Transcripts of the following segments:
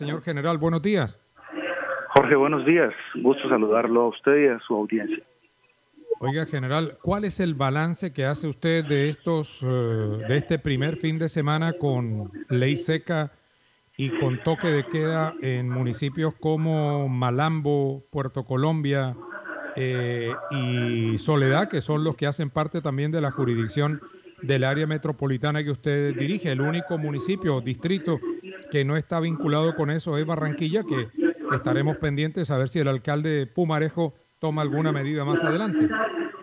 Señor general, buenos días. Jorge, buenos días. Gusto saludarlo a usted y a su audiencia. Oiga, general, ¿cuál es el balance que hace usted de de este primer fin de semana con ley seca y con toque de queda en municipios como Malambo, Puerto Colombia y Soledad, que son los que hacen parte también de la jurisdicción del área metropolitana que usted dirige? El único municipio o distrito que no está vinculado con eso es Barranquilla, que estaremos pendientes a ver si el alcalde Pumarejo toma alguna medida más adelante.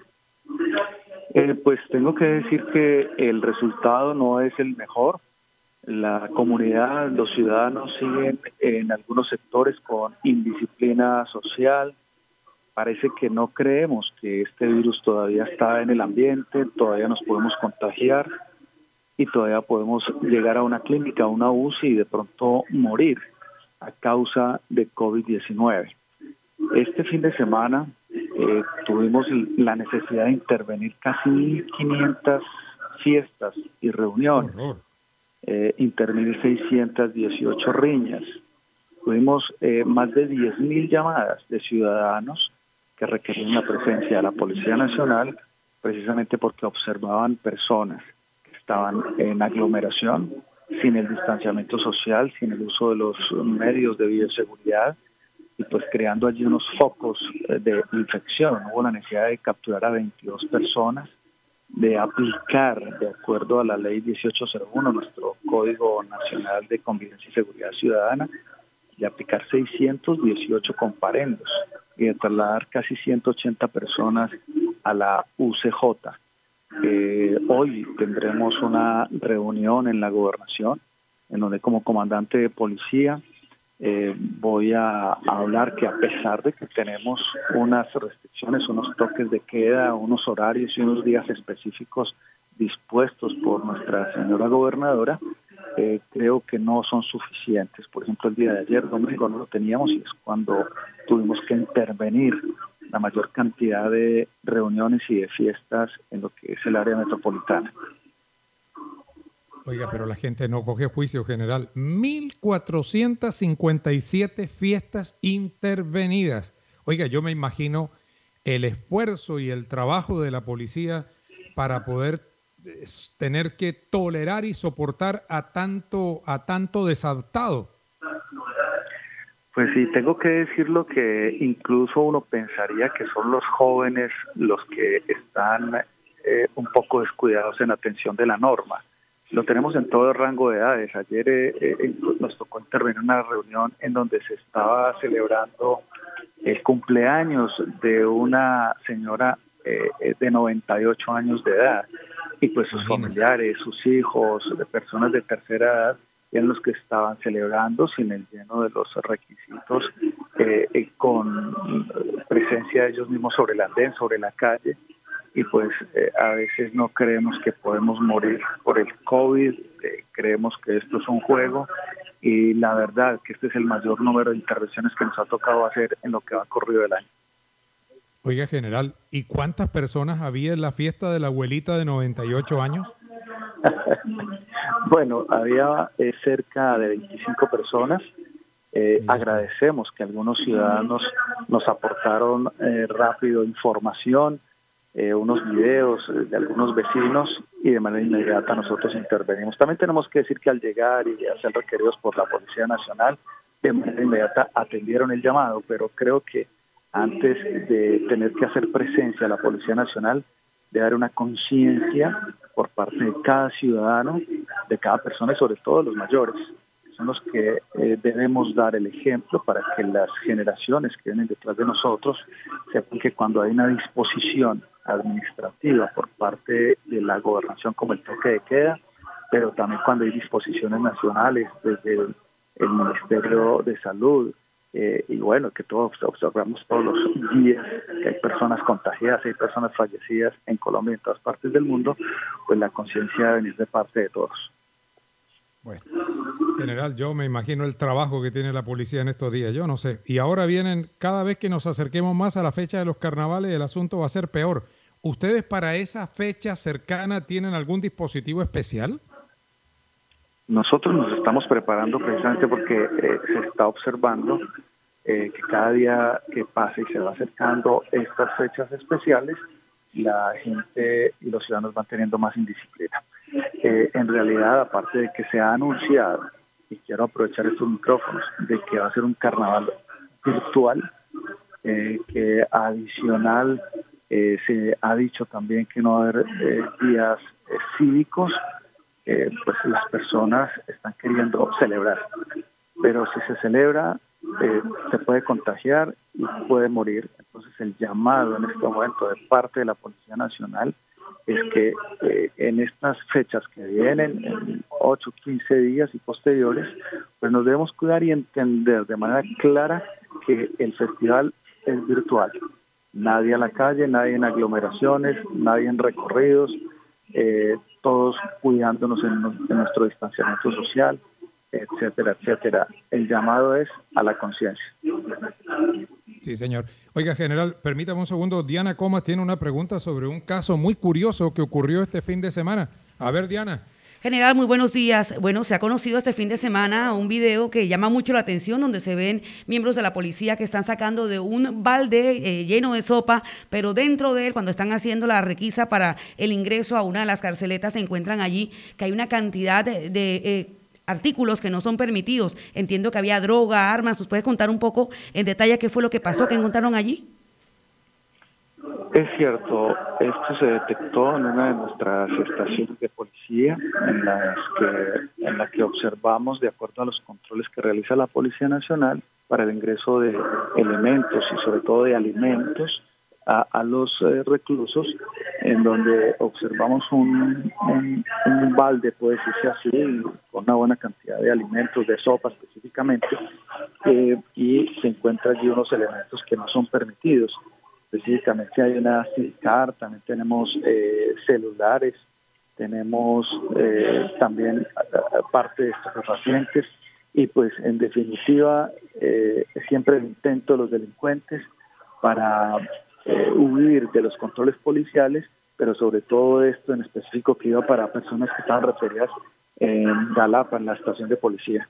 Pues tengo que decir que el resultado no es el mejor. La comunidad, los ciudadanos siguen en algunos sectores con indisciplina social. Parece que no creemos que este virus todavía está en el ambiente, todavía nos podemos contagiar y todavía podemos llegar a una clínica, a una UCI y de pronto morir a causa de COVID-19. Este fin de semana tuvimos la necesidad de intervenir casi 1.500 fiestas y reuniones, intervenir 618 riñas. Tuvimos más de 10.000 llamadas de ciudadanos que requerían la presencia de la Policía Nacional precisamente porque observaban personas que estaban en aglomeración, sin el distanciamiento social, sin el uso de los medios de bioseguridad, y pues creando allí unos focos de infección. Hubo la necesidad de capturar a 22 personas, de aplicar, de acuerdo a la ley 1801, nuestro Código Nacional de Convivencia y Seguridad Ciudadana, de aplicar 618 comparendos y de trasladar casi 180 personas a la UCJ. Hoy tendremos una reunión en la gobernación, en donde como comandante de policía voy a hablar que a pesar de que tenemos unas restricciones, unos toques de queda, unos horarios y unos días específicos dispuestos por nuestra señora gobernadora, creo que no son suficientes. Por ejemplo, el día de ayer, domingo, no lo teníamos y es cuando tuvimos que intervenir la mayor cantidad de reuniones y de fiestas en lo que es el área metropolitana. Oiga, pero la gente no coge juicio, general. 1.457 fiestas intervenidas. Oiga, yo me imagino el esfuerzo y el trabajo de la policía para poder tener que tolerar y soportar a tanto desadaptado. Pues sí, tengo que decirlo que incluso uno pensaría que son los jóvenes los que están un poco descuidados en atención de la norma. Lo tenemos en todo el rango de edades. Ayer nos tocó intervenir en una reunión en donde se estaba celebrando el cumpleaños de una señora de 98 años de edad. Y pues sus familiares, sus hijos, de personas de tercera edad, eran los que estaban celebrando sin el lleno de los requisitos, con presencia de ellos mismos sobre el andén, sobre la calle. Y pues a veces no creemos que podemos morir por el COVID, creemos que esto es un juego y la verdad que este es el mayor número de intervenciones que nos ha tocado hacer en lo que va corrido del año. Oiga, general, ¿y cuántas personas había en la fiesta de la abuelita de 98 años? Bueno, había cerca de 25 personas. Agradecemos que algunos ciudadanos nos aportaron rápido información, unos videos de algunos vecinos y de manera inmediata nosotros intervenimos. También tenemos que decir que al llegar y a ser requeridos por la Policía Nacional, de manera inmediata atendieron el llamado, pero creo que antes de tener que hacer presencia a la Policía Nacional, de dar una conciencia por parte de cada ciudadano, de cada persona y sobre todo de los mayores. Son los que debemos dar el ejemplo para que las generaciones que vienen detrás de nosotros sepan que cuando hay una disposición administrativa por parte de la gobernación como el toque de queda, pero también cuando hay disposiciones nacionales desde el Ministerio de Salud, y bueno, que todos observamos todos los días que hay personas contagiadas, hay personas fallecidas en Colombia y en todas partes del mundo, pues la conciencia debe venir de parte de todos. Bueno, general, yo me imagino el trabajo que tiene la policía en estos días, yo no sé. Y ahora vienen, cada vez que nos acerquemos más a la fecha de los carnavales, el asunto va a ser peor. ¿Ustedes para esa fecha cercana tienen algún dispositivo especial? Nosotros nos estamos preparando precisamente porque se está observando que cada día que pasa y se va acercando estas fechas especiales, la gente y los ciudadanos van teniendo más indisciplina. En realidad, aparte de que se ha anunciado, y quiero aprovechar estos micrófonos, de que va a ser un carnaval virtual, que adicional se ha dicho también que no va a haber días cívicos, pues las personas están queriendo celebrar, pero si se celebra se puede contagiar y puede morir. Entonces el llamado en este momento de parte de la Policía Nacional es que en estas fechas que vienen, en 8, 15 días y posteriores, pues nos debemos cuidar y entender de manera clara que el festival es virtual. Nadie a la calle, nadie en aglomeraciones, nadie en recorridos, todos cuidándonos en nuestro distanciamiento social, etcétera, etcétera. El llamado es a la conciencia. Sí, señor. Oiga, general, permítame un segundo. Diana Comas tiene una pregunta sobre un caso muy curioso que ocurrió este fin de semana. A ver, Diana. General, muy buenos días. Bueno, se ha conocido este fin de semana un video que llama mucho la atención, donde se ven miembros de la policía que están sacando de un balde lleno de sopa, pero dentro de él, cuando están haciendo la requisa para el ingreso a una de las carceletas, se encuentran allí que hay una cantidad de artículos que no son permitidos. Entiendo que había droga, armas. ¿Nos puedes contar un poco en detalle qué fue lo que pasó, qué encontraron allí? Es cierto, esto se detectó en una de nuestras estaciones de policía, en la que observamos, de acuerdo a los controles que realiza la Policía Nacional, para el ingreso de elementos y sobre todo de alimentos a los reclusos, en donde observamos un balde, puede decirse así, con una buena cantidad de alimentos, de sopa específicamente, y se encuentran allí unos elementos que no son permitidos. Específicamente hay una SIM card, también tenemos celulares, tenemos también parte de estupefacientes, y pues en definitiva siempre el intento de los delincuentes para huir de los controles policiales, pero sobre todo esto en específico que iba para personas que estaban referidas en Galapa, en la estación de policía.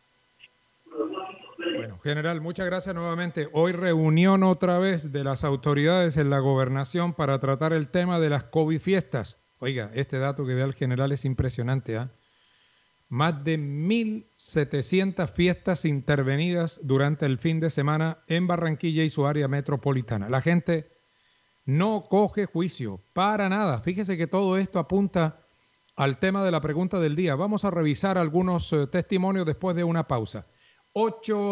Bueno, general, muchas gracias nuevamente. Hoy reunión otra vez de las autoridades en la gobernación para tratar el tema de las COVID fiestas. Oiga, este dato que da el general es impresionante, ¿eh? Más de 1.700 fiestas intervenidas durante el fin de semana en Barranquilla y su área metropolitana. La gente no coge juicio para nada. Fíjese que todo esto apunta al tema de la pregunta del día. Vamos a revisar algunos testimonios después de una pausa. 8